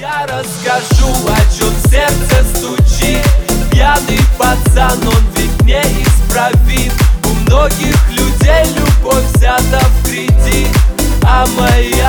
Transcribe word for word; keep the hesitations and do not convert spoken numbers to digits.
Я расскажу, о чем сердце стучит. Пьяный пацан, он ведь неисправим. У многих людей любовь взята в кредит, а моя